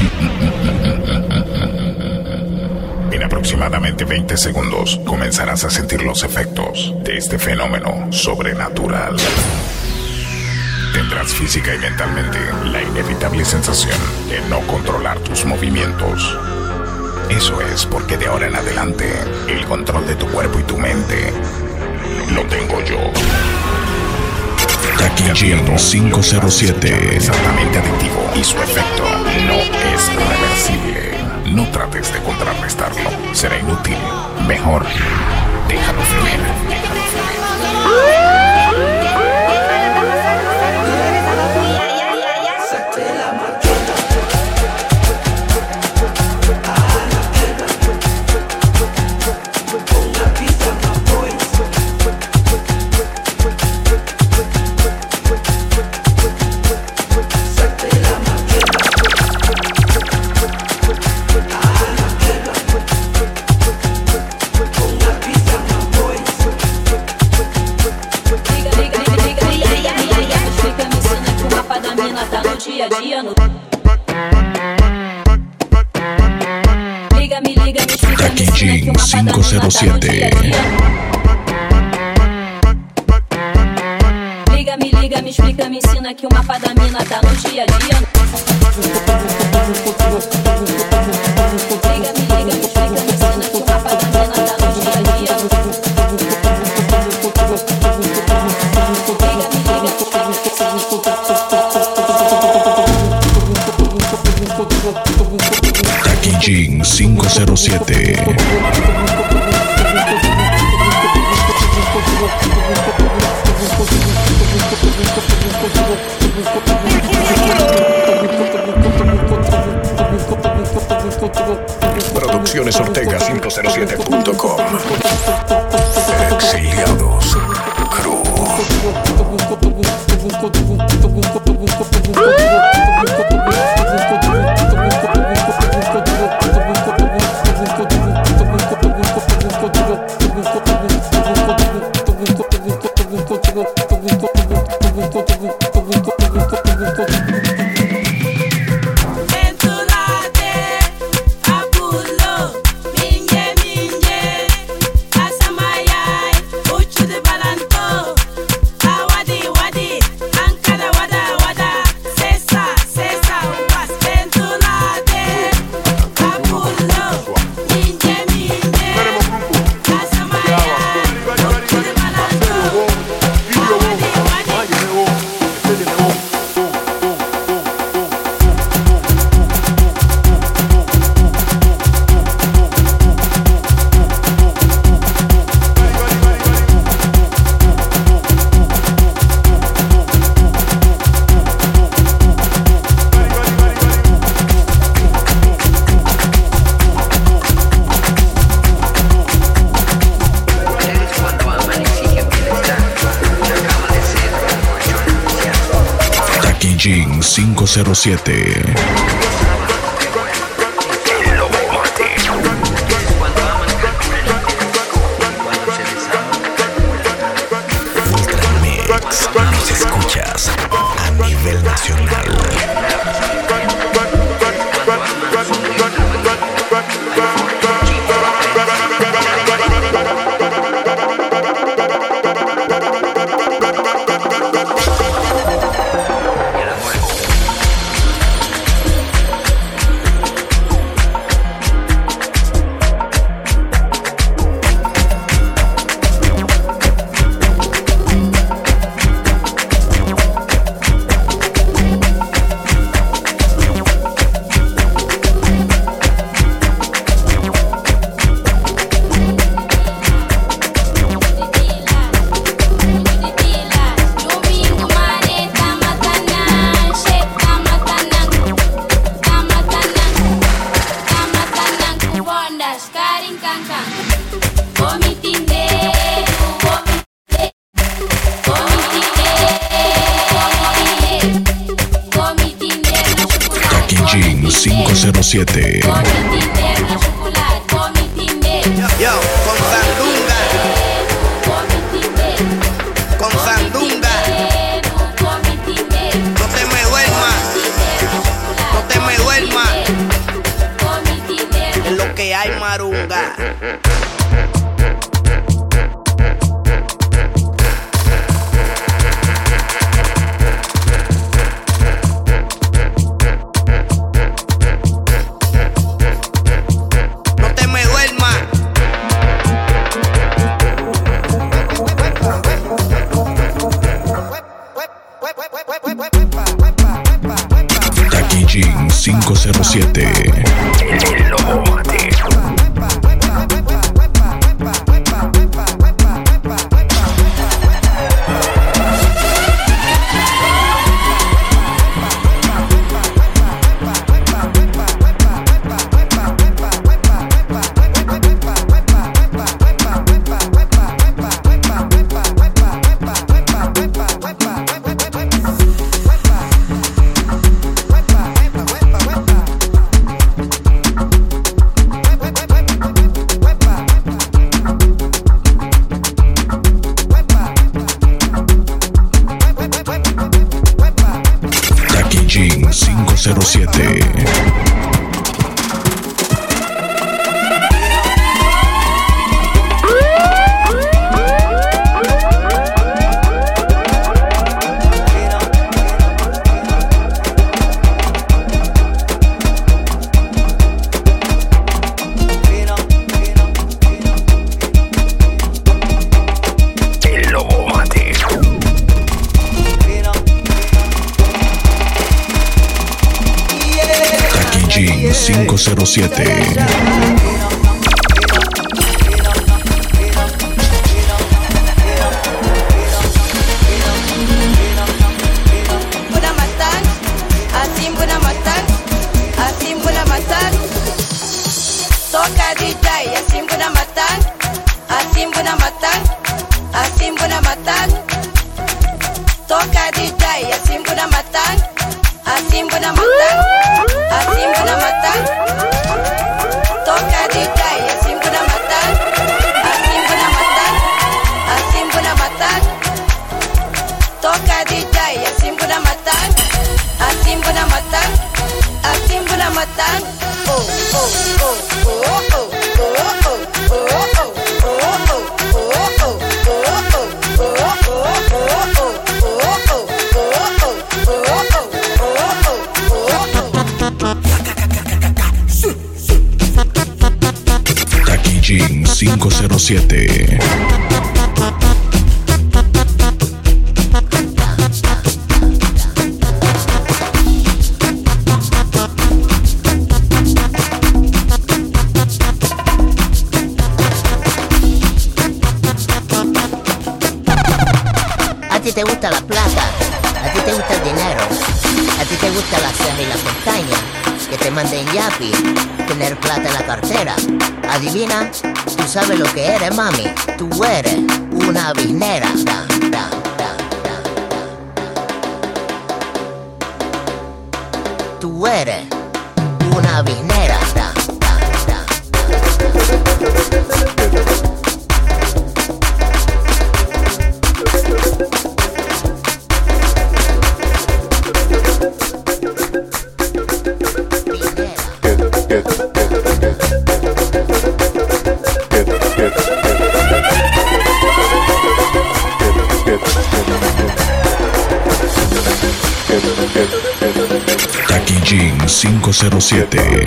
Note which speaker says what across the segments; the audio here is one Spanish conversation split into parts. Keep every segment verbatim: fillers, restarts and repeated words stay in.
Speaker 1: En aproximadamente veinte segundos comenzarás a sentir los efectos de este fenómeno sobrenatural. Tendrás física y mentalmente la inevitable sensación de no controlar tus movimientos. Eso es porque de ahora en adelante el control de tu cuerpo y tu mente lo tengo yo.
Speaker 2: Jackie Jim cinco cero siete
Speaker 1: es altamente adictivo y su efecto no es reversible. No trates de contrarrestarlo, será inútil. Mejor, déjalo fluir, déjalo fluir.
Speaker 3: Dia a dia no... Liga, me liga, me explica,
Speaker 2: Jackie Jim cinco cero siete.
Speaker 3: Liga, me liga, me explica, me ensina que o mapa da mina tá no dia a dia. Liga, me liga, me explica, me ensina que o mapa da mina tá no dia a dia. Liga, me liga, me explica, me
Speaker 2: Jackie Jim cinco cero siete.
Speaker 1: Producciones Ortega cinco cero siete punto com. Exiliados Crew.
Speaker 2: Jim cinco cero siete. Ultramix, nos escuchas a nivel nacional. Jim cinco cero siete.
Speaker 4: Yo, con Sandunga, con Sandunga, no te me duermas, no te me duermas. Sandunga. No te me duermas.
Speaker 1: Takijin cinco cero siete. El lobo mate. Takijin cinco cero siete. El lobo mate. Takijin cinco cero siete.
Speaker 5: Buna matan, assim buna matan, assim buna matan. Toca D J, assim buna matan, assim buna matan, assim buna matan. Toca D J, assim buna matan, assim buna matan, assim buna matan. Toca D J, assim buna matan, assim buna matan, assim buna matan. Toca D J, assim buna matan, assim buna matan, assim buna matan. Oh oh oh oh oh oh oh oh oh
Speaker 1: Takijin cinco cero siete.
Speaker 6: A ti te gusta la plata, a ti te gusta el dinero, a ti te gusta la ceja y la pestaña, que te manden yapi, tener plata en la cartera. Adivina, tú sabes lo que eres, mami, tú eres una biznera. Da, da, da, da, da. Tú eres una biznera. Da, da, da,
Speaker 1: Takijin cinco cero siete.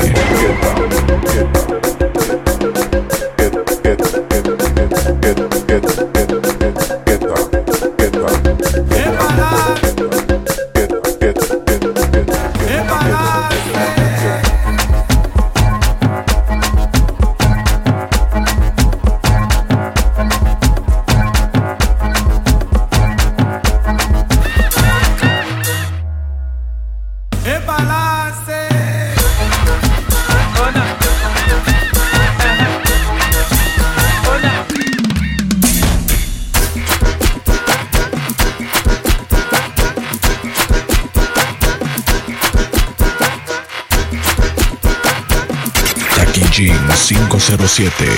Speaker 1: Takijin cinco cero siete.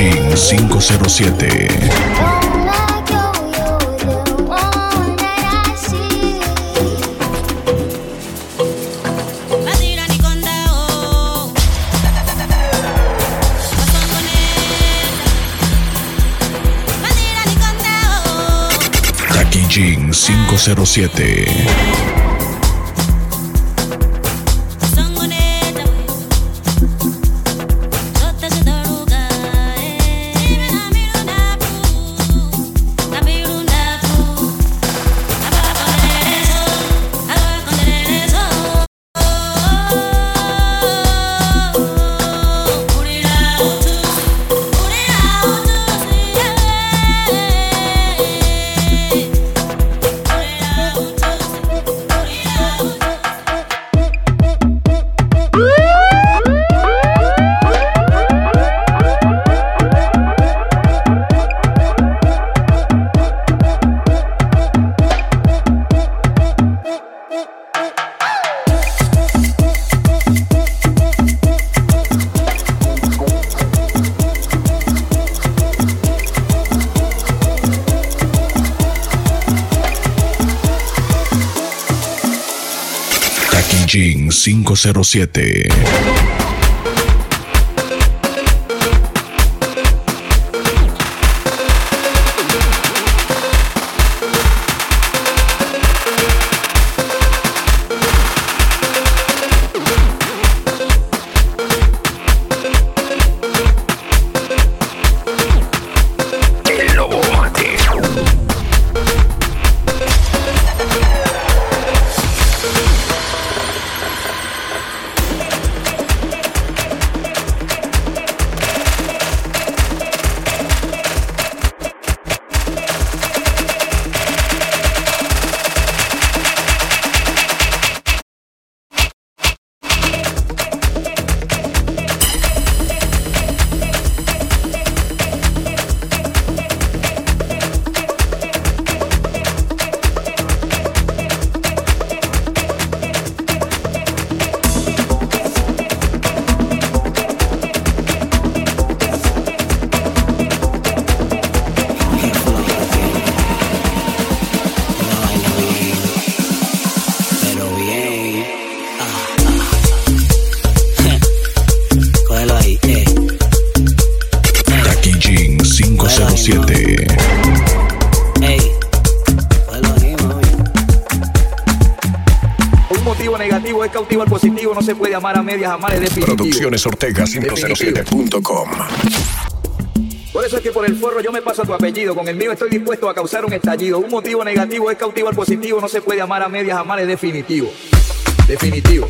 Speaker 2: Packaging cinco cero siete. Packaging cinco cero siete. Packaging cinco cero siete.
Speaker 7: Negativo es cautivo al positivo, no se puede amar a medias, amar es definitivo.
Speaker 2: Producciones Ortega cinco cero siete punto com.
Speaker 7: Por eso es que por el forro yo me paso a tu apellido, con el mío estoy dispuesto a causar un estallido. Un motivo negativo es cautivo al positivo, no se puede amar a medias, amar es definitivo. Definitivo.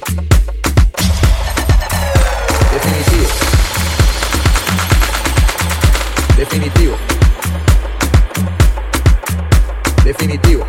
Speaker 7: Definitivo. Definitivo. Definitivo.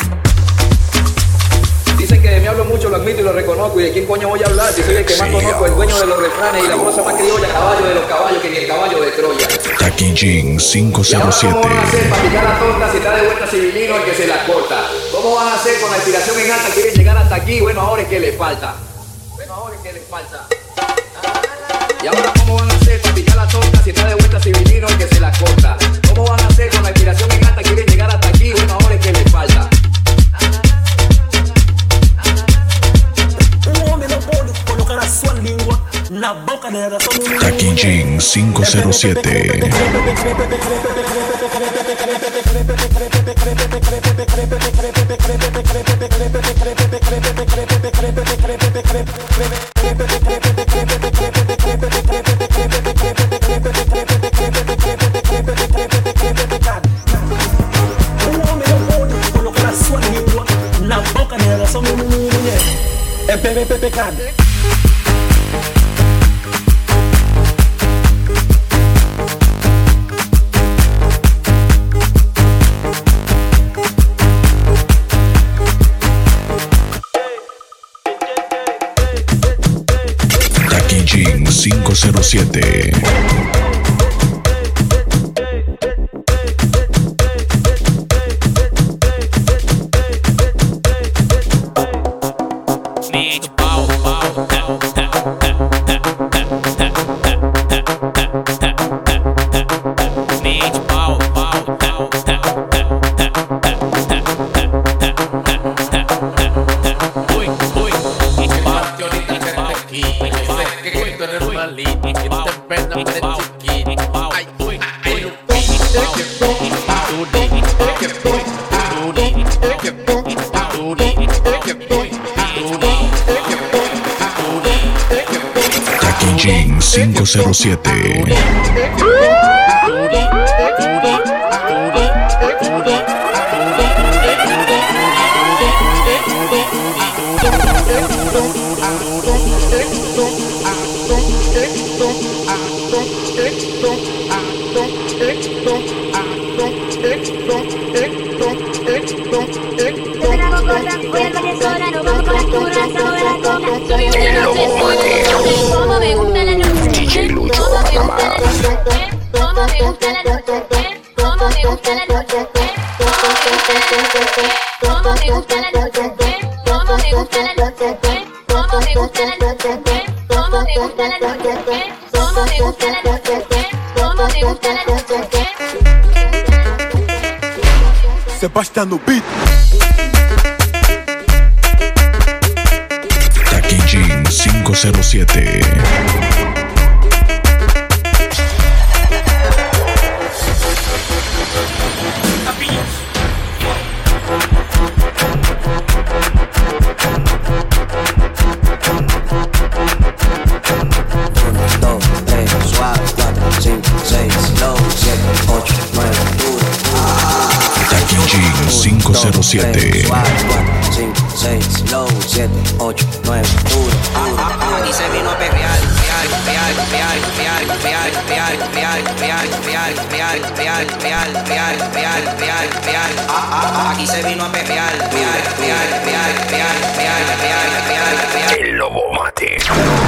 Speaker 7: Dicen que de mí hablo mucho, lo admito y lo reconozco. ¿Y de quién coño voy a hablar? Si soy el que más conozco, el dueño de los refranes y la prosa más criolla, caballo de los caballos que ni el caballo de Troya.
Speaker 2: Packaging cinco cero siete.
Speaker 7: ¿Cómo van a hacer para picar la torta si está de vuelta civilino el que se la corta? ¿Cómo van a hacer con la inspiración en alta? ¿Quieren llegar hasta aquí? Bueno, ahora es que les falta. Bueno, ahora es que les falta. Y ahora, ¿cómo van a hacer para picar la torta si está de vuelta civilino el que se la corta? ¿Cómo van a hacer con la inspiración en alta? ¿Quieren llegar hasta aquí? Bueno, ahora es que les falta.
Speaker 2: Packaging cinco cero siete.
Speaker 8: Na boca nela só no mulher. É bebê pecado.
Speaker 2: Packaging cinco cero siete.
Speaker 1: cinco cero siete.
Speaker 3: Como me gusta la noche, como me gusta la noche, como me gusta la noche, como me gusta la noche, como me gusta la noche, como me gusta la noche, como me gusta la noche, como me gusta la noche, como me gusta la noche, como me gusta la noche.
Speaker 9: Sebastian no beat.
Speaker 1: Taquillín cinco cero siete. cinco cero siete.
Speaker 10: cinco, seis, low, siete, ocho, nueve, duro. Aquí se vino a perrear, real, real, real, real, real, real, real, real, real, real, real, real, real, real, real, real. Aquí se vino a perrear, real, real, real, real, real, real, real, real.
Speaker 2: El Lobo Mate.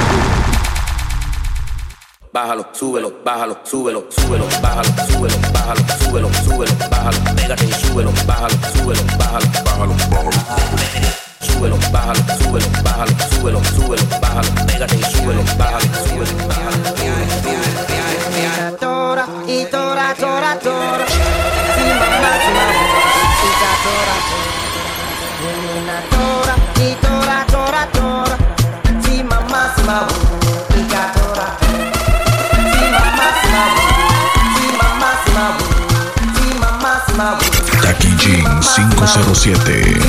Speaker 8: Bájalo, súbelo, bájalo, súbelo, súbelo, bájalo, súbelo, bájalo, súbelo, súbelo, bájalo, pégate y súbelo, bájalo, súbelo, bájalo, bájalo, bájalo. Súbelo, bájalo, súbelo, bájalo, súbelo, súbelo, bájalo, pégate y súbelo, bájalo, súbelo, bájalo.
Speaker 10: Tora y tora, tora, tora. Si mamá, si mamá, y tora, tora. Tora y tora, tora, tora. Si mamá, si mamá, y tora.
Speaker 1: Taquillín cinco cero siete.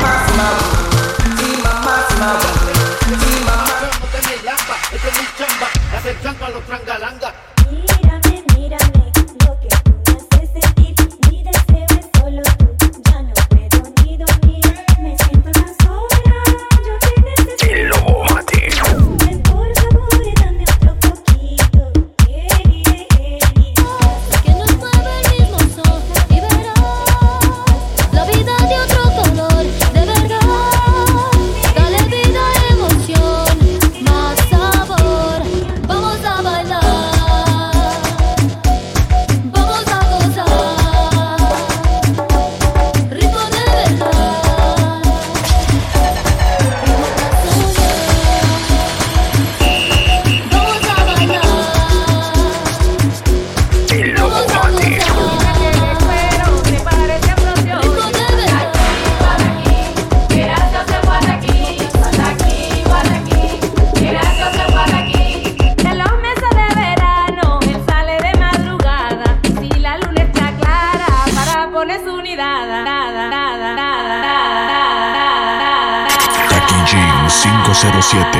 Speaker 3: Mírame, mírame, lo que tú me haces sentir. Mi deseo es solo tú, ya no puedo ni dormir. Me siento tan sola, yo te necesito.
Speaker 2: El Lobo Mate.
Speaker 3: Ven, por favor, dame otro poquito. Eri, eri. Que nos mueva el mismo sol y verás la vida de otro color, de verdad. Dale vida, emoción, más sabor. Vamos a bailar, vamos a gozar, ritmo de verdad, ritmo vamos a bailar,
Speaker 2: El Lobo
Speaker 3: vamos a
Speaker 2: Mate.
Speaker 3: gozar, ritmo de verdad.
Speaker 11: En los meses de verano, él sale de madrugada. Si la luna está clara, para poner su nidada.
Speaker 1: Taquillín cinco cero siete.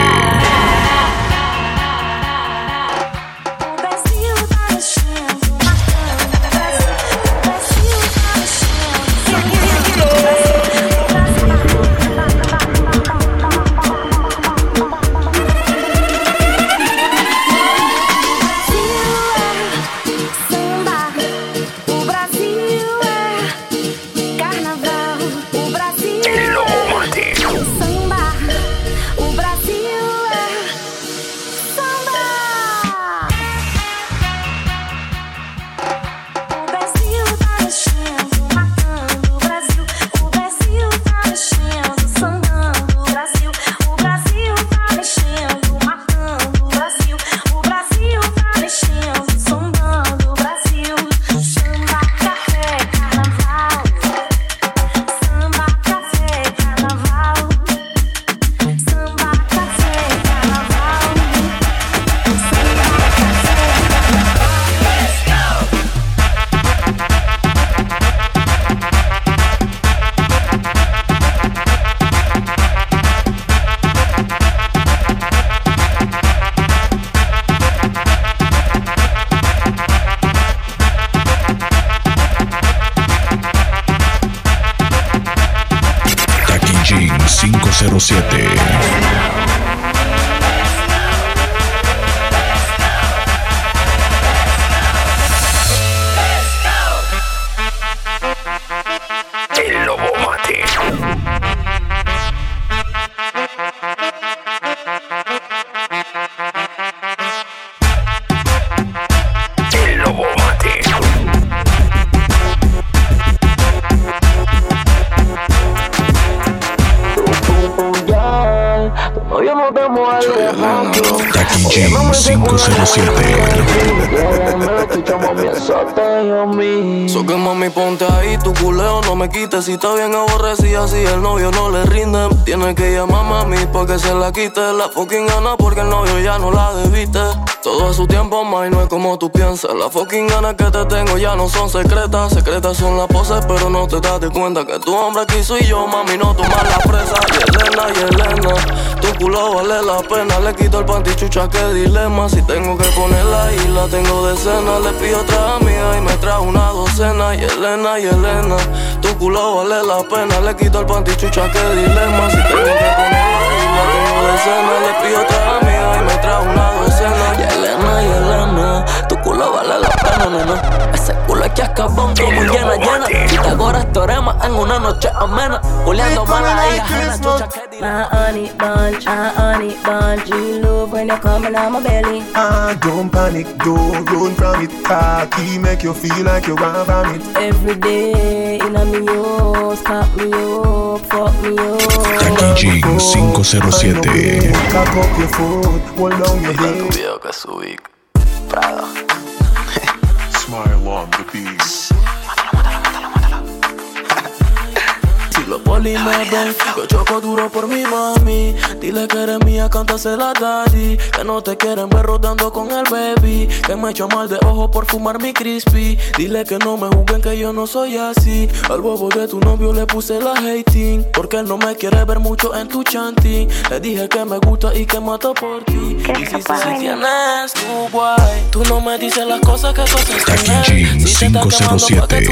Speaker 11: Samba, o Brasil é carnaval. O Brasil
Speaker 2: El Lobo Mate.
Speaker 11: é samba, o Brasil é
Speaker 2: Jackie Jane cinco cero siete.
Speaker 12: So que mami ponte ahí, tu culeo no me quites. Si está bien aborrecida, si el novio no le rinde, tiene que llamar a mami pa' que se la quite. La fucking gana porque el novio ya no la debiste. Todo a su tiempo, ma, y no es como tú piensas. Las fucking ganas que te tengo ya no son secretas. Secretas son las poses, pero no te das de cuenta que tu hombre aquí soy yo, mami, no tomas la presa. Y Elena, y Elena, tu culo vale la pena. Le quito el panty, chucha, qué dilema. Si tengo que ponerla ahí, la tengo de cena. Le pido otra amiga y me trae una docena. Y Elena, y Elena, tu culo vale la pena. Le quito el panty, chucha, qué dilema. Si tengo que ponerla ahí, la tengo de cena. Le pido otra amiga y me trae una docena. Y Elena, y Elena, tu culo vale la pena, nena. Ese culo aquí es cabón como llena, llena. Pitágoras teorema en una noche amena. Juliando mala hija ajena, chucha, qué dilema.
Speaker 13: My honey bunch, my honey bunch. You love when you're coming out my belly.
Speaker 9: Ah, don't panic, don't run from it. Cocky make you feel like you want from it.
Speaker 13: Every day, in a me house, cock me up, fuck me up.
Speaker 2: Jackie Jane cinco cero siete.
Speaker 9: Cock up your foot, hold down your head.
Speaker 12: Video que subí, Prada.
Speaker 9: Smile on the beat.
Speaker 12: Si los polis me ven, yo choco duro por mi mami. Dile que eres mía, cántasela daddy. Que no te quieren ver rodando con el baby. Que me echo mal de ojo por fumar mi crispy. Dile que no me juzguen, que yo no soy así. Al bobo de tu novio le puse la hating. Porque él no me quiere ver mucho en tu chanting. Le dije que me gusta y que mato por ti. Y si, si, si tienes tu guay, tú no me dices las cosas que tú haces.
Speaker 2: Jackie Jane cinco cero siete.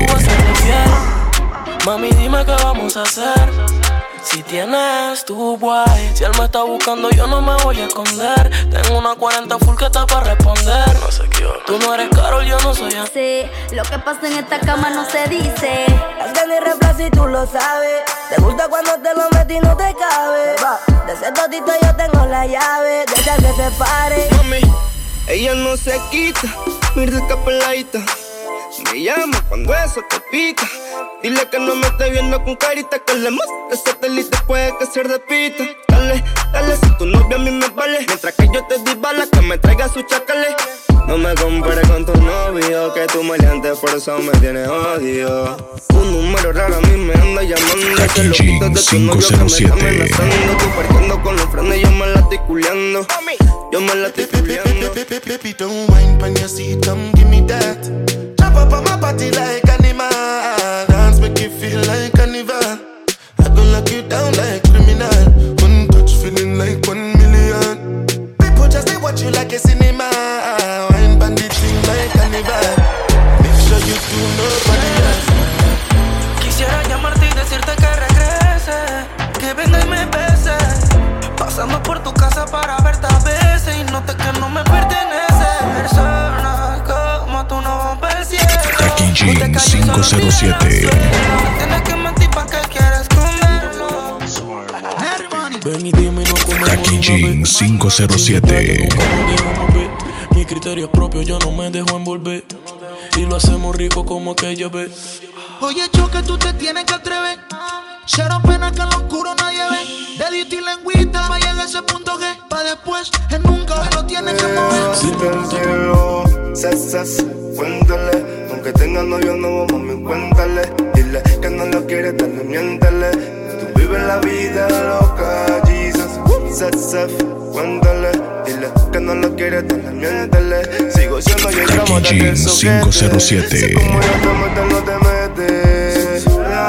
Speaker 12: Mami, dime qué vamos a hacer. Si tienes tu guay, si él me está buscando, yo no me voy a esconder. Tengo una cuarenta full que está para responder. No sé qué hora. Tú no eres Karol, yo no soy así.
Speaker 3: Sí, lo que pasa en esta cama no se dice.
Speaker 13: Haz mi reflejo y tú lo sabes. Te gusta cuando te lo metí y no te cabe. De ese totito yo tengo la llave. De esa que se pare.
Speaker 4: Mami, ella no se quita, mira esta peladita. Me llama cuando eso te pica. Dile que no me esté viendo con carita, que le muestre satélite puede que se repita. Dale, dale, si tu novia a mí me vale. Mientras que yo te di balas, que me traiga su chacale. No me compares con tu novio, que tu maleante por eso me tiene odio. Un número raro a mí me anda llamando.
Speaker 2: Jackie Jane cinco cero siete.
Speaker 4: Tú partiendo con los frenos y yo me la estoy culeando. Yo me la estoy culeando.
Speaker 9: Baby, don't whine pan your seat, come give me that. Jump up on my body like animal. Dance make you feel like carnival. I gon' lock you down like criminal. One touch feeling like one million. People just they watch you like a cinema. Wine bandit thing like carnival. Make sure you do nobody else.
Speaker 12: Quisiera llamarte y decirte que regrese, que venga y me bese. Pasando por tu casa para verte a veces y noté que no me pertenece. Persona como tú no rompe el cielo.
Speaker 2: Jackie Jane cinco cero siete.
Speaker 12: Tienes que mentir pa' que quieras esconderlo. Ven y dime no como
Speaker 2: Jackie Jane cinco cero siete.
Speaker 12: Mi criterio es propio, yo no me dejo envolver. Y lo hacemos rico como aquella vez.
Speaker 14: Oye, choque, tú te tienes que atrever. Cero pena que en lo oscuro nadie ve. Dedito y lengüita, va a llegar a ese punto que pa' después, en nunca lo tienes que mover.
Speaker 4: Si te quiero, ses, ses, cuéntale. Aunque tenga novio nuevo, mami, cuéntale. Dile que no lo quiere, dale, miéntale. Tú vives la vida loca, Jesus. Ses, ses, cuéntale. Dile que no lo quiere, dale, miéntale. Sigo siendo yo el ramo de aquel soquete.
Speaker 2: cinco cero siete.
Speaker 4: Si como yo te meto, no te metes.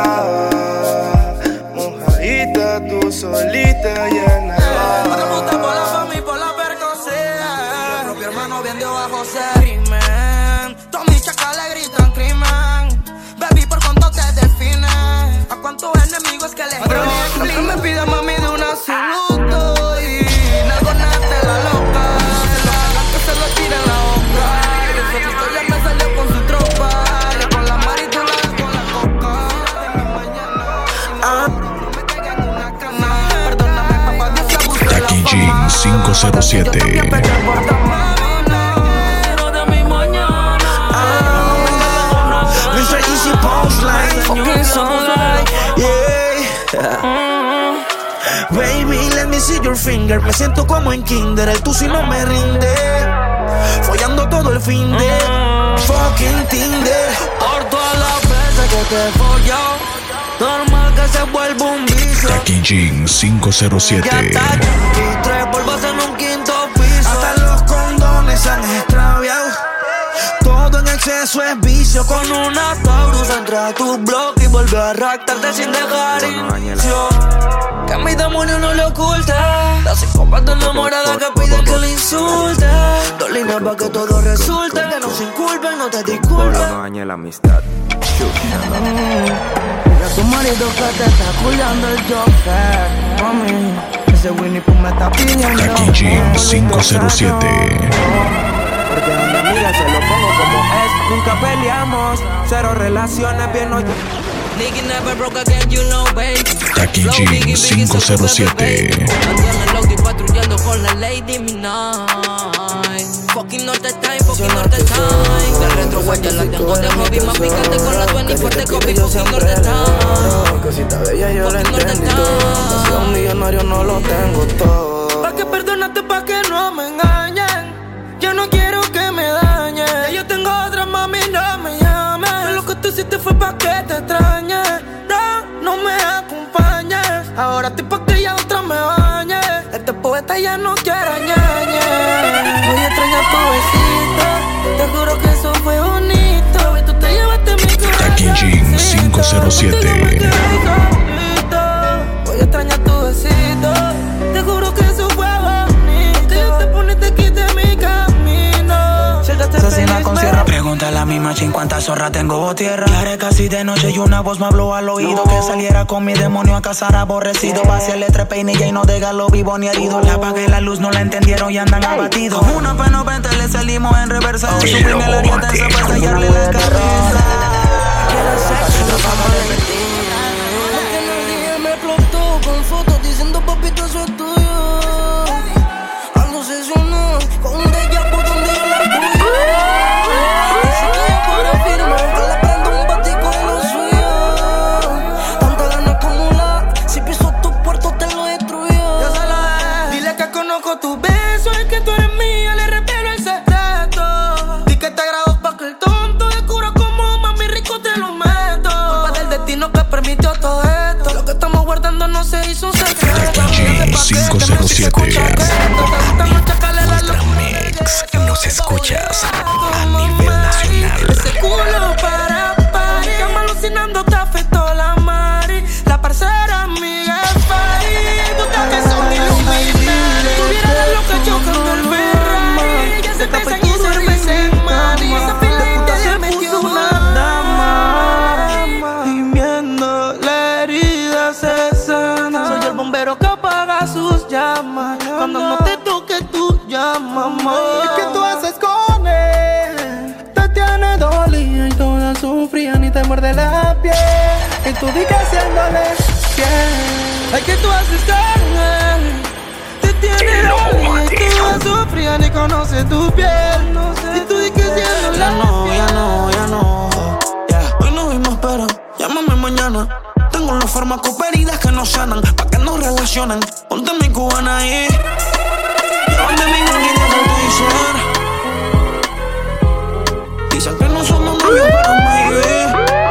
Speaker 4: Mojadita, tú solita, llena.
Speaker 12: No te gusta por la fama y por la percocida. Mi propio hermano bien de abajo se crimen. Todos mis chacas le gritan crimen. Baby, por cuánto te define. A cuántos enemigos que le ponen. No me pida mami de un absoluto. Y algo nace la loca. No hagas que se lo tire en la boca. Y ese chico ya me salió con su tropa. Y con la maritura con la coca. De mi mañana. Ah. No me caiga en una cama. Perdóname, papá, Dios se abusó de la fama.
Speaker 2: Jackie Jane cinco cero siete.
Speaker 14: Baby, let me
Speaker 15: me see your finger. Me siento como en kinder, el tu si no me rinde. Follando todo el fin de fucking Tinder.
Speaker 12: Por todas las veces que te he follado, normal que se vuelva un vicio.
Speaker 1: Packaging cinco cero siete.
Speaker 12: Y tres polvos en un quinto piso.
Speaker 15: Hasta los condones se han extraviado. Todo en exceso es vicio.
Speaker 12: Con una Taurus entra a tu blog y vuelve a raptarte sin dejar inicio. Que a mi demonio no le oculta. La psicópata enamorada que pide que le insulte. Dos líneas para que todo resulte. Que no se inculpen, no te disculpen.
Speaker 16: No dañe la amistad.
Speaker 13: Ya tu marido que te está cuidando el chofer, mami. Ese Winnie Pooh me está pidiendo.
Speaker 1: Packaging cinco cero siete.
Speaker 16: Porque a mi amiga se lo pongo como es. Nunca peleamos, cero relaciones, bien no.
Speaker 10: Nigga never broke again, you know, babe.
Speaker 1: Packaging cinco cero siete.
Speaker 10: Ando en el Audi patrullando con la Lady Midnight. Fucking Norte Time, fucking Norte Time. Del retro guaya la tengo de hobby más picante con la veinticuatro copy, fucking Norte Time.
Speaker 16: Que si está bella yo la entendí todo. Si un millonario no lo tengo todo.
Speaker 12: Pa' que perdonarte, pa' que no me engañen. Yo no quiero que me dañen. Ya yo tengo otra, mami, no me llames. Lo que tú hiciste fue pa' que te extrañe. No, no me acompañes. Ahora estoy pa' que ya otra me bañe. Este poeta ya no quiere ñañe. Voy a extrañar tu besito. Te juro que eso fue bonito. Y tú te llevaste mi corazón.
Speaker 1: Packaging cinco cero siete.
Speaker 12: Voy a extrañar tu besito. Te juro que eso fue bonito. Que yo te poniste aquí de mi camino.
Speaker 17: Asesina con sierra. Pregúntale a mi machín cuántas zorras tengo bo tierra. Claré casi de noche y una voz me habló al oído. Que saliera con mi demonio a cazar aborrecido. Vaciarle tres peinillas y no deja lo vivo ni herido. Le apagué la luz, no la entendieron y andan abatidos. Con una pena veinte le salimos en reversa. Suprimí la dieta esa para sellarle la cabeza.
Speaker 12: Quiero sexo, no vamos a repetir. Porque en el día me explotó con fotos diciendo papito eso es tuyo. Ando obsesionado con un déjà vu donde yo la fui. Dice que ella puede firmar que le prendo un batico de lo suyo. Tanta gana acumular, si piso tu puerto te lo destruyo. Yo se la dejé. Dile que conozco tu beso y que tú eres mía, le revelo el secreto. Di que te agrado pa' que el tonto descubra cómo mami rico te lo meto. Culpa del destino que permitió todo esto. Lo que estamos guardando no se hizo un secreto.
Speaker 1: cinco cero siete.
Speaker 2: Ultra Mix. Nos escuchas a nivel nacional.
Speaker 12: Ese culo para party. Que alucinando te afectó la mari. La parcera amiga es Fari. Puta que son iluminares. Tuviera la loca chocando el Ferrari. Ya se pesan y cerveza en mari. Esa filita ya metió una dama. Y viendo la herida se sana. Soy el bombero que apaga sus llamas. Cuando no te toque tú llamas, mamá.
Speaker 15: ¿Qué tú haces con él? Te tiene dolida y toda sufría ni te muerde la piel. Y tú di que haciéndole bien.
Speaker 12: Ay, ¿qué tú haces con él? Te tiene dolida y toda sufría ni conoce tu piel. No sé, y tú di que haciéndole
Speaker 15: ya no, ya no, ya no. Yeah. Hoy nos vimos, pero llámame mañana. Tengo los fármacos heridas que no sanan, pa' que nos relacionan. Ponte mi cubana ahí. Llévame mi gang y deja de dicen. Dicen que no somos novios, pero maybe.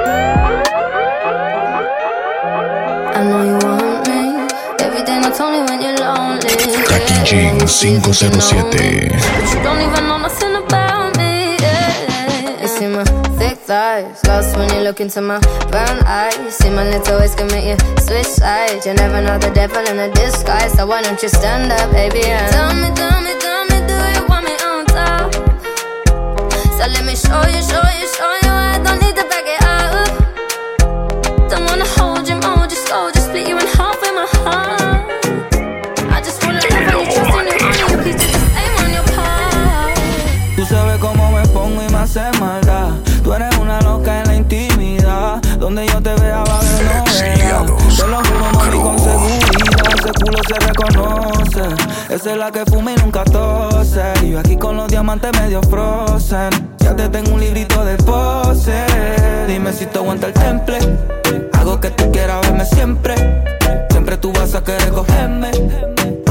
Speaker 3: I know you want me. Everything I told me when you're lonely.
Speaker 1: Packaging cinco cero siete.
Speaker 3: But you don't even know nothing about me. Yeah. You see my thick thighs, lost when you look into my brown eyes. See my little ways can make you switch sides. You never know the devil in a disguise. So why don't you stand up, baby? And tell me, tell me, tell me, do you want me on top? So let me show you, show you, show you. I don't need to back it up. Don't wanna hold you, mold you slow. Just split you in half with my heart. I just wanna love how you trust in you. You please do the same on your part.
Speaker 17: Tú sabes cómo me pongo y me hace maldad. Tú eres una loca en la intimidad. Donde yo te vea va a haber novedad. Te lo juro, mami, con seguridad. Ese culo se reconoce. Esa es la que fuma y nunca tose. Y yo aquí con los diamantes medio frozen. Ya te tengo un librito de pose. Dime si te aguanta el temple. Hago que tú quieras verme siempre. Siempre tú vas a querer cogerme.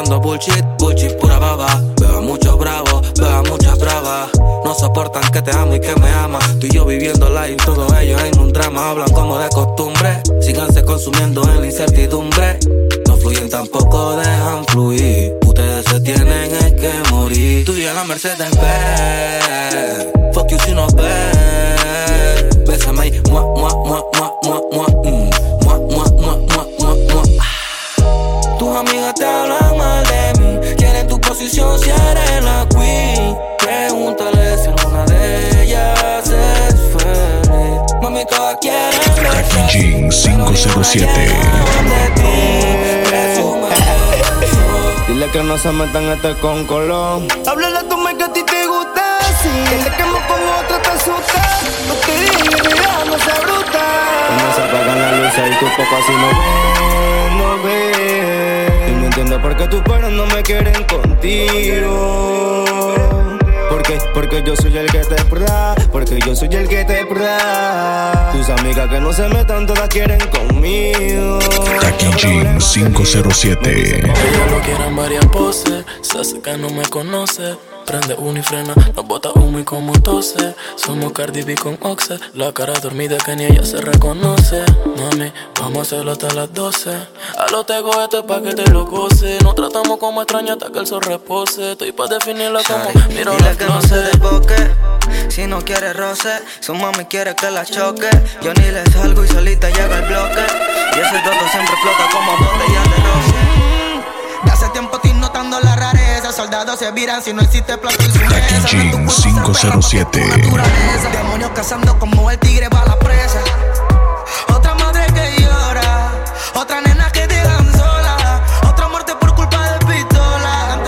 Speaker 12: hablando bullshit, bullshit pura baba. Veo a muchos bravos, veo a muchas bravas. No soportan que te amo y que me amas. Tú y yo viviendo live, todos ellos en un drama. Hablan como de costumbre, síganse consumiendo en la incertidumbre. No fluyen, tampoco dejan fluir. Ustedes se tienen es que morir. Tú y yo en la Mercedes Benz. Fuck you si no ves. Bésame ahí, mua, mua, mua, mua, mua, mua, mm. Mua, mua, mua, mua, mua, mua. Tus amigas te hablan mal de mí. Quieren tu posición si eres la queen. Pregúntale si alguna de ellas es feliz. Mami, todas quieren
Speaker 1: Packaging cinco cero siete.
Speaker 4: Dile que no se metan este con colón. Háblale a tu me que a ti te gusta así. Que te quemo con otra te asusta. No te digas que ya no se bruta. Cuando se apagan las luces y tu poco así no ves, no ves. Y no entiendo por qué tus padres no me quieren contigo. Porque, porque yo soy el que te da, porque yo soy el que te da. Tus amigas que no se metan todas quieren conmigo.
Speaker 1: Packaging cinco cero siete.
Speaker 12: Ella lo quiere en varias poses, se hace que no me conoce. Prende uno y frena, nos bota humo y como tose. Somos Cardi B con Oxe, la cara dormida que ni ella se reconoce. Mami, vamos a hacerlo hasta las doce. A lo tego este pa' que te lo goce. Nos tratamos como extraños hasta que el sol repose. Estoy pa' definirla como miro
Speaker 18: dile
Speaker 12: las
Speaker 18: que no se desboque, si no quiere roce. Su mami quiere que la choque. Yo ni le salgo y solita llega el bloque. Y ese toto siempre explota como botella de roce.
Speaker 14: De hace tiempo estoy notando la rareza. Soldados se viran si no existe plato en su mesa.
Speaker 1: Packaging cinco cero siete.
Speaker 14: Demonios cazando como el tigre va a la presa. Otra madre que llora, otra nena que dejan sola, otra muerte por culpa de pistola.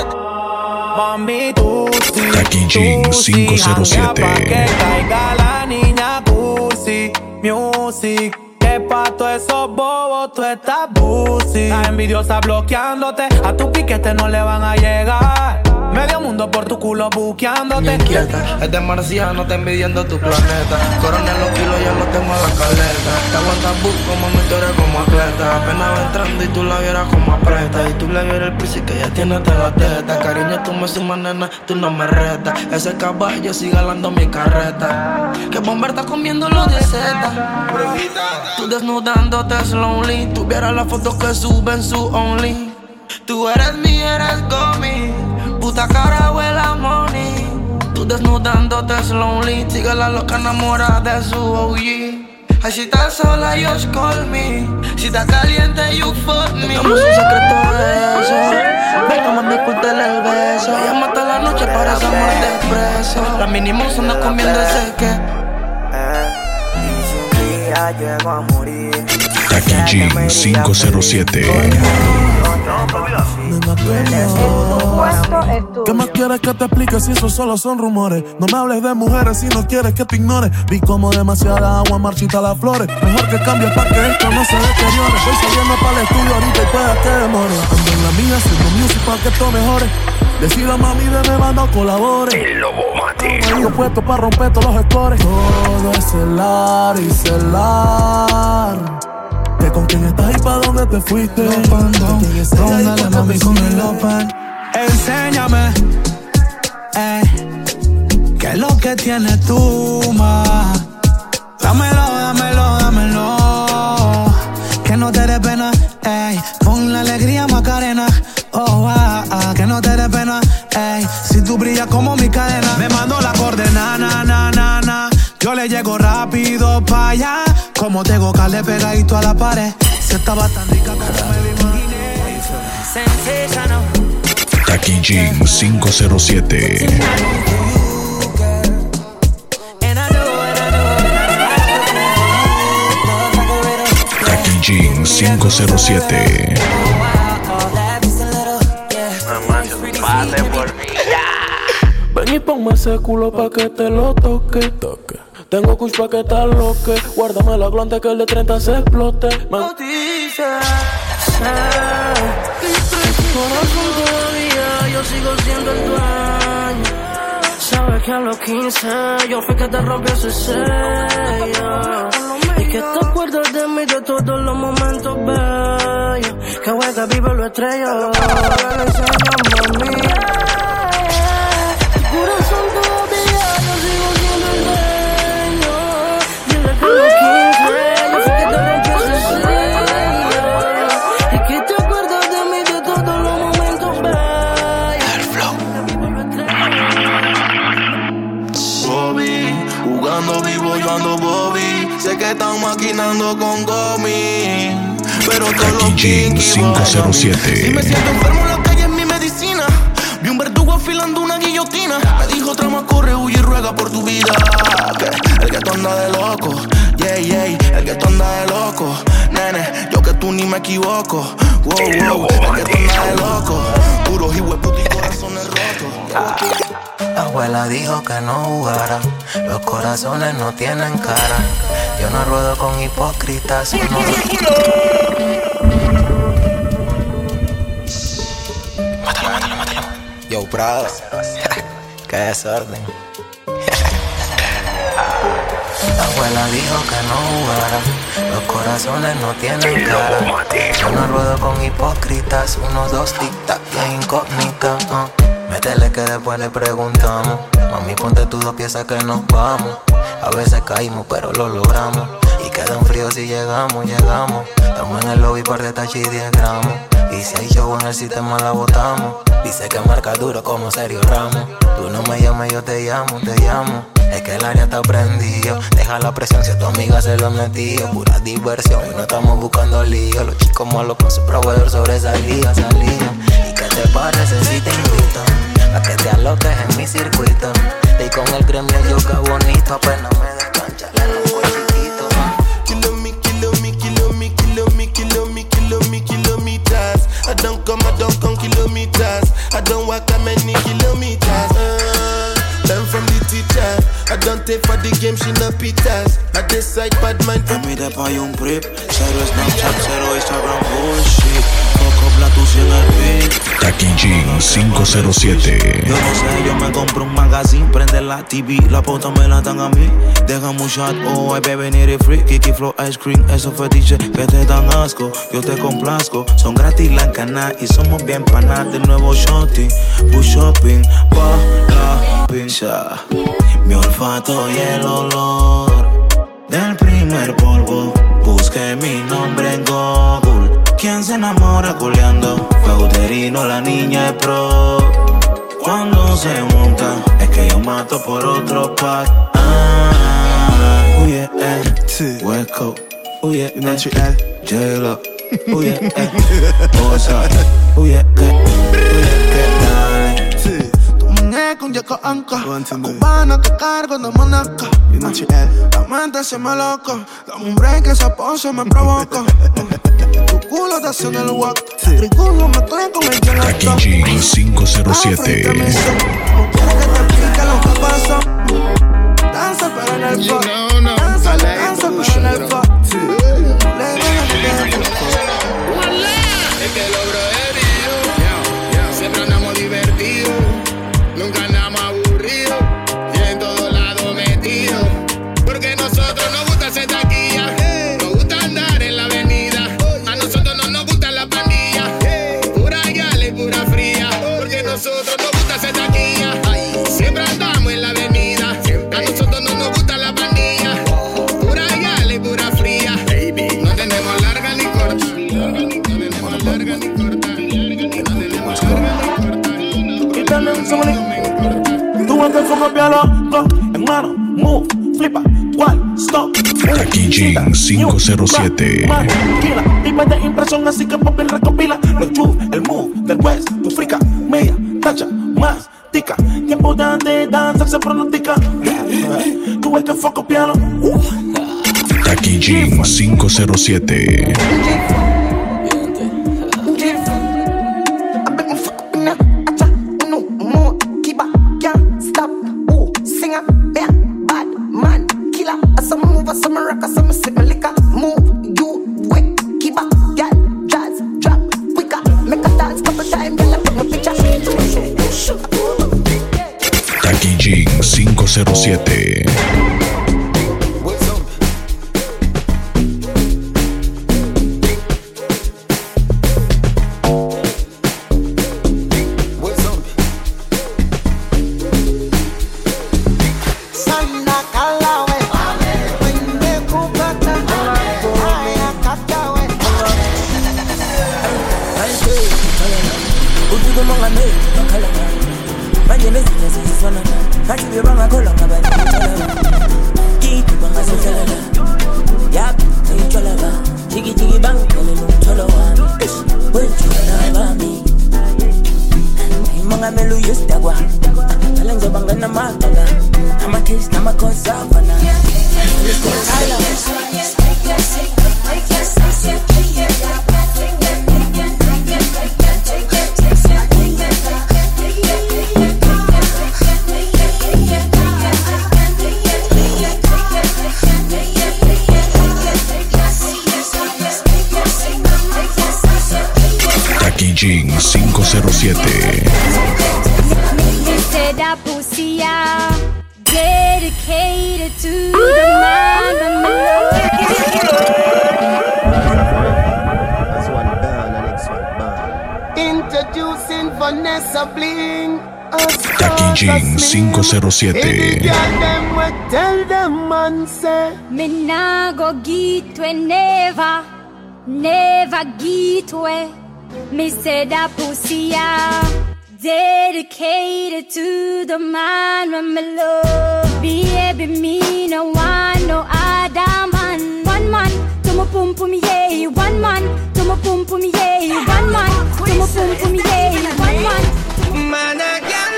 Speaker 16: Mami, tú sí,
Speaker 1: Packaging cinco cero siete.
Speaker 16: pa' que caiga la niña cursi. Music, que pa' todos esos bobos tú estás busi. La envidiosa bloqueándote, a tu piquete no le van a llegar. Medio mundo por tu culo buqueándote.
Speaker 18: Inquieta, es de marciano, te envidiando tu planeta. Coronel los kilos, ya lo tengo en la caleta. Te aguantas bus como mi eres como atleta. Apenas va entrando y tú la vieras como aprieta. Y tú le vieras el príncipe que ya tienes de la teta. Cariño, tú me sumas, nena, tú no me retas. Ese caballo sigue galando mi carreta. Que Bomber está comiéndolo de seta. Tú desnudándote slowly. Tuviera las fotos que suben su only. Tú eres mi, eres gomi. Puta cara huele a money. Tú desnudándote slowly. Sigue la loca enamorada de su O G. Ay, si estás sola, just call me. Si estás caliente, you fuck me. Tengamos un secreto de eso. Venga, mami, ocultale el beso. Ella mata la noche para esa muerte expreso. La mínimo se anda comiendo ese que
Speaker 19: eh, y si un día llego a morir,
Speaker 1: Packaging cinco cero siete.
Speaker 15: ¿Qué más quieres que te explique si eso solo son rumores? No me hables de mujeres si no quieres que te ignore. Vi como demasiada agua marchita las flores. Mejor que cambies para que esto no se deteriore. Voy saliendo para el estudio ahorita y pueda que demore. Ando en la mía haciendo music para que esto mejore. Decida mami de me banda o colabore.
Speaker 1: El Lobo Mate.
Speaker 15: Estoy puesto para romper todos los scores. Todo es celar y celar. Que con quién estás y pa' dónde te fuiste.
Speaker 14: Póngale mami con el open.
Speaker 16: Enséñame,
Speaker 14: eh, qué es lo que tienes tú, ma. Dámelo, dámelo, dámelo. Que no te dé pena, ey. Con la alegría Macarena. Oh, ah, ah, que no te dé pena, ey. Si tú brillas como mi cadena. Me mando la coordenada, na, na, na, na. Yo le llego rápido pa' allá. Como tengo calde pegadito a la pared. Se estaba tan rica como me lo imaginé.
Speaker 19: sensational.
Speaker 1: Packaging cinco cero siete. Packaging cinco cero siete.
Speaker 12: Ven y ponme ese culo pa' que te lo toque, toque. Tengo kush pa' que te aloque. Guárdame la glande que el de treinta se explote. Me
Speaker 18: dice, en tu corazón todavía yo sigo siendo el dueño. Sabes que a los quince yo fui que te rompí ese sello. Y que te acuerdas de mí de todos los momentos bellos.
Speaker 13: Que juega vive lo estrella. Ahora le enseñamos a mí. Tu corazón todavía yo sigo siendo el dueño. Dile que lo quise, yo fui que te rompí ese sello. Y que te acuerdas de mí de todos los momentos bellos. El flow.
Speaker 9: Bobby, jugando vivo yo ando Bobby. Sé que están maquinando con Gomi, pero todos los kinky
Speaker 1: cinco cero siete.
Speaker 9: Si me siento enfermo en la calle es mi medicina. Vi un verdugo afilando una guillotina. Me dijo trama, corre, huye y ruega por tu vida. Que el que tú anda de loco, yeah, yeah. El que tú anda de loco, nene, yo que tú ni me equivoco. Wow, wow, el que tú anda de loco. Puros y hueputos y corazones rotos.
Speaker 20: La abuela dijo que no jugara. Los corazones no tienen cara. Yo no ruedo con hipócritas. No. Mátalo, mátalo, mátalo. Yo, Prado. Qué desorden. La abuela dijo que no jugara. Los corazones no tienen cara. Yo no ruedo con hipócritas. Uno, dos, tic-tac, ya incógnita. Uh. Métele que después le preguntamos. Mami, ponte tus dos piezas que nos vamos. A veces caímos, pero lo logramos. Y queda un frío si llegamos, llegamos. Estamos en el lobby, par de tachis y diez gramos. Y si hay show en el sistema la botamos. Dice que marca duro como Sergio Ramos. Tú no me llames, yo te llamo, te llamo. Es que el área está prendido. Deja la presión si a tu amiga se lo ha metido. Pura diversión y no estamos buscando lío. Los chicos malos con su proveedor sobresalía, salía. ¿Y qué te parece si te invito a que te aloques en mi circuito? Y con el gremio yo que bonito. Apenas me descancha, le rompo chiquito.
Speaker 9: Kilo me, kilo me, kilo me, kilo me, kilo me, kilo me, kilometers. I don't come, I don't come kilometers. I don't walk that many kilometers. Uh, learn from the teacher. I don't take for the game, she no pitas. I decide bad mind.
Speaker 15: Me mide pa' un prep. Cero Snapchat, cero Instagram, bullshit. Coco Platus en el beat.
Speaker 1: Taki Jin cinco cero siete.
Speaker 15: Yo no sé, yo me compro un magazine. Prende la T V, la pauta me la dan a mí. Deja un shot, oh, hay bebé ni free. Kiki Flow Ice Cream, esos fetiches que te dan asco. Yo te complazco, son gratis la cana. Y somos bien panas de nuevo shorty. Push shopping, pa' la pincha. Mi olfato y el olor del primer polvo. Busqué mi nombre en Google. ¿Quién se enamora culeando? Feuderino, la niña es pro. Cuando se monta, es que yo mato por otro pack. Ah, uye, eh, West Coast, uye, eh, J-Lo, uye, eh, Osa, uye, eh, uye, que dale.
Speaker 9: Con Jaco Anca, cubana que cargo de Monaco. La mente se me loco, dame un break que esa pose me provoca. Tu culo te hace en el walk, triculo mezclé con el gelato.
Speaker 1: Taki Jin cinco cero siete.
Speaker 9: No quiero que te explique lo que pasa. Danza pero en el fuck, danza, danza pero en el fuck.
Speaker 21: Es que logro herido, siempre andamos divertidos. Nunca andamos aburridos y en todos lados metidos. Porque nosotros nos gusta hacer taquilla, nos gusta andar en la avenida. A nosotros no nos gusta la pandilla, pura gala y pura fría. Porque nosotros nos gusta hacer taquilla, siempre andamos en la avenida. A nosotros no nos gusta la pandilla, pura gala y pura fría. No tenemos larga ni corta, no tenemos larga ni corta, no tenemos larga ni corta.
Speaker 15: Tú andas como loco, hermano, move, flipa, cual, stop.
Speaker 1: Taki Jin cinco cero siete.
Speaker 15: Tranquila, tipo de impresión, así que papi recopila los chuv, el move del West, tu frica, media, tacha, más, tica. Tiempo de danza se pronostica. Tú ves que fue copiarlo.
Speaker 1: Taki Jin cinco cero siete. Taki Jin cinco cero siete.
Speaker 17: Mangame, Makalama, Manjames, Swana, Haji Ramakola, Keep Bangasala, Yap, Cholava, Jiggy Jiggy Bang, Cholowa, when Cholava me. Mangamelu used to go. Challenge of Bangana Mataga. I'm a kiss, I'm a consavana.
Speaker 1: Jing cinco cero siete.
Speaker 3: That pussy out, dedicated to the man.
Speaker 4: That's one down and next one down. Introducing Vanessa Bling.
Speaker 1: Jackie Jing cinco cero siete.
Speaker 4: Tell them man say
Speaker 3: me nah go get we never, never get we. Me say that pussy out, dedicated to the man when me love. Baby, me no want no other man. One man to my pum pum yeah. One man to my pum pum yeah. One man to my pum pum yeah. One man.
Speaker 4: Man I can't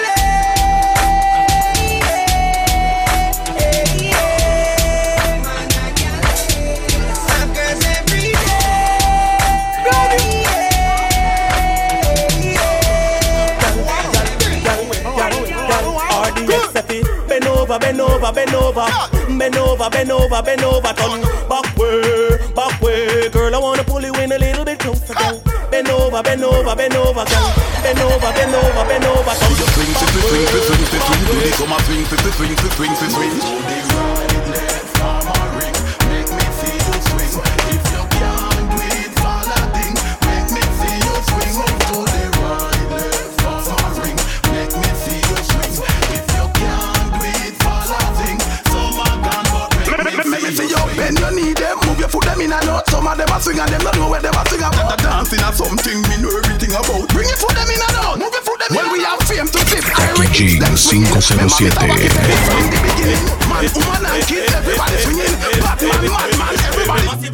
Speaker 5: Bend over, bend over, bend over, bend over, bend over, bend over, turn back way, back way, girl. I wanna pull you in a little bit closer, girl. Bend over, bend over, bend over, girl. Bend over, bend over, bend over, turn back way.
Speaker 22: Swing, swing, swing, swing, swing, do the come and swing, swing, swing, swing, swing, swing. To the right, left, arm or ring, make me see you swing. If you can't do it, follow thing, make me see you swing. To the right, left, arm or ring, make me see you swing. If you can't do it, follow thing, some are gone but make me see you bend your knee them, move your foot them in and out. Some of them are swing and them don't know where they are swing about. The dancing or something me know everything about. Bring your foot them in and out, move your foot them in and out. When we have fame to flip,
Speaker 1: Jackie Jing cinco cero siete.
Speaker 22: Man, woman and kids, everybody swinging. Batman, madman, everybody.
Speaker 5: Skip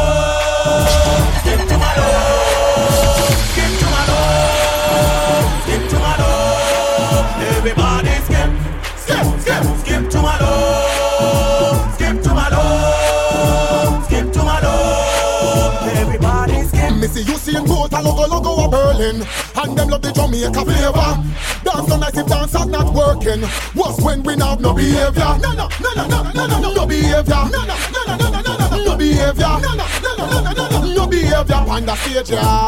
Speaker 5: to my love, skip to my love, skip to my love. Everybody skip, skip, skip, skip to my love, skip to my love, skip to my love. Everybody skip.
Speaker 23: Me see you seeing both a logo logo a Berlin, and them love the Jamaica flavor. Dance so nice if dance are not working. What's when we have no behavior? No no no no no no no no behavior. No no no no no no no no behavior. No no no no no no no no behavior on the stage.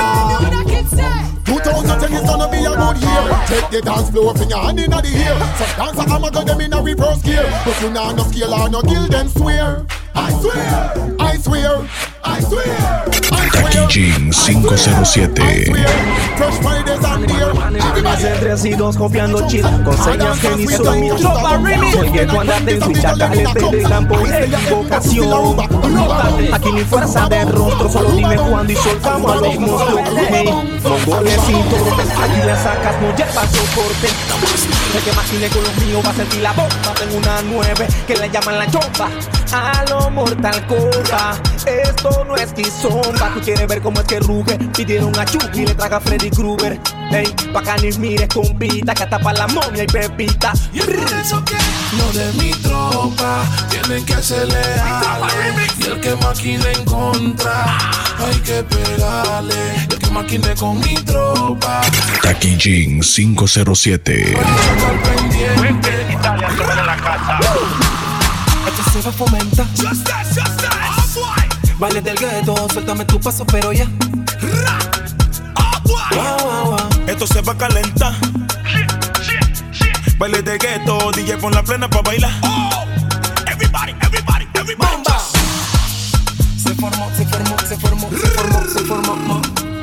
Speaker 23: twenty ten is gonna be a good year. Take the dance floor from your hand in the ear. Some dancer I'm gonna them in a reverse gear, but you know no scale or no guild them swear. I swear, I swear, I swear.
Speaker 1: Jackie Jing cinco cero siete.
Speaker 23: Fresh Fridays and dear.
Speaker 5: Más entre así dos copiando chill, con señas que ni son mi tropa remix. Porque tú andas en switch, chacales te dejan por equivocación. Aquí ni fuerza de rostro, solo dime cuándo y soltamos a los monstruos. Hey, mongolecito, aquí la sacas, no llevas soporte. El que imagine con los míos va a sentir la bomba. Tengo una nueve que le llaman la chomba. A lo Mortal Kombat, esto no es Kizomba. Tú quieres ver cómo es que ruge. Pidieron a Chucky y le traga a Freddy Krueger. Hey, pa' que ni mires compita, que hasta pa' la momia y pepita.
Speaker 22: Y es por eso que lo de mi tropa tienen que ser leales. Y el que maquine en contra hay que pegarle. Y el que maquine con mi tropa
Speaker 1: Jackie Jing cinco cero siete.
Speaker 5: Italia, se la casa. Esto se va a fomentar. Baile del gueto, suéltame tu paso, pero ya. Wow, wow, wow.
Speaker 22: Esto se va a calentar. Baile de gueto, D J pon la plena pa' bailar. Oh, everybody, everybody, everybody.
Speaker 5: Bomba. Se formó, se formó, se formó, se formó, se formó.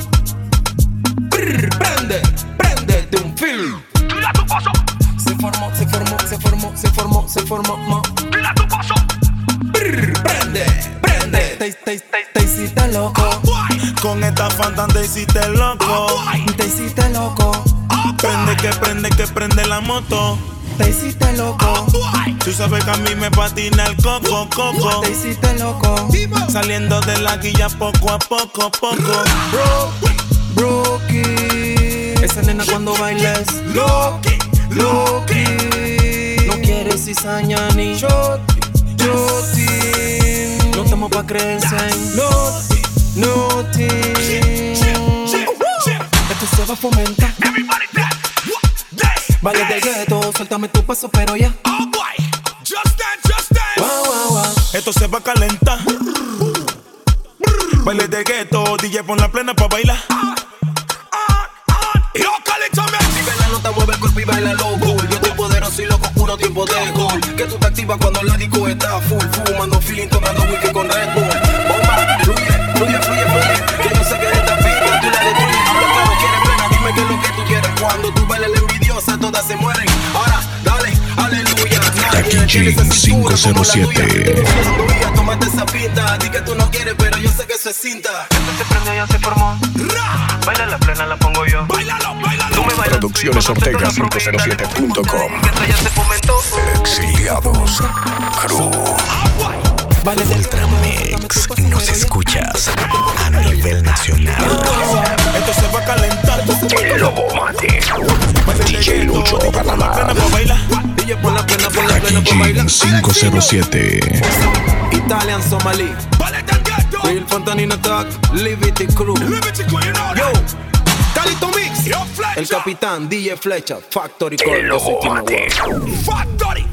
Speaker 5: Brr, prende, prende de un film. Tira tu paso. Se formó, se formó, se formó, se formó, se formó. Tira tu paso. Brr, prende, prende. Te, te, te, te hiciste loco.
Speaker 22: Con esta Fanta te hiciste loco.
Speaker 5: Te hiciste loco.
Speaker 15: Prende que prende que prende la moto.
Speaker 18: Te hiciste loco.
Speaker 15: Tú sabes que a mí me patina el coco, coco.
Speaker 18: Te hiciste loco.
Speaker 15: Saliendo de la guilla poco a poco, poco.
Speaker 18: Bro, Brookie. Esa nena cuando baila es Loki, Loki. No quiere cizaña ni shoti, shoti. No estamos pa' creerse en Noti, Noti. Esto se va a fomentar. Vale del gueto, suéltame tu paso, pero ya.
Speaker 15: Oh boy, just dance, just dance.
Speaker 18: Wow, wow, wow.
Speaker 15: Esto se va a calentar. Baile de gueto, D J pon la plena pa' bailar.
Speaker 18: Yo calentame. Vive la nota, mueve el cuerpo y baila lo cool. Yo estoy poderoso y loco, puro tiempo de gol. Que tú te activas cuando la disco está full. Fumando feeling, tomando whisky con Red Bull. Bomba, fluye, fluye, fluye, fluye. Que yo sé que esta vida tú la destruyes. Habla claro, quieres plena, dime qué es lo que tú quieres. Cuando tú bailas la envidiosa, todas se mueren. Ahora, dale, aleluya.
Speaker 1: Taki Jin cinco cero siete.
Speaker 18: Tómate esa pinta, di que tú no quieres, pero yo sé que eso es cinta. Esto se prendió, ya se formó. Baila la plena, la pongo yo.
Speaker 15: Bailalo, bailalo.
Speaker 1: Producciones Ortega cinco cero siete punto com. Exiliados Crew.
Speaker 2: Ultramix. Nos escuchas a nivel nacional.
Speaker 15: Esto se va a calentar.
Speaker 1: El Lobo Mate. D J Lucho Panamá.
Speaker 18: D J pon la plena, pon la plena pa'
Speaker 1: Taki
Speaker 18: bailar.
Speaker 1: Jin cinco cero siete.
Speaker 18: Italian Somali. Real Fontanina Talk. Liberty Crew. Yo, Calito Mix. El capitán D J Flecha. Factory
Speaker 1: El Lobo
Speaker 18: Corp.
Speaker 1: Mate.
Speaker 15: Factory.